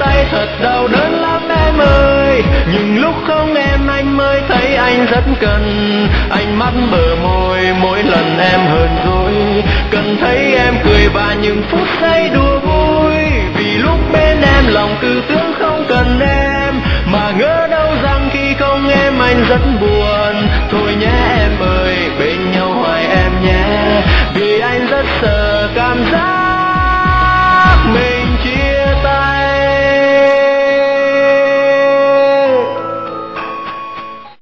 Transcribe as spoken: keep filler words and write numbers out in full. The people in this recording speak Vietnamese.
tay thật đau đớn lắm em ơi. Nhưng lúc không em anh mới thấy anh rất cần. Ánh mắt bờ môi mỗi lần em hờn dỗi, cần thấy em cười và những phút giây đùa vui. Vì lúc bên em lòng tư tưởng không cần em, mà ngỡ đâu rằng khi không em anh rất buồn. Thôi nhé em ơi, bên nhau hoài em nhé, vì anh rất sợ cảm giác mình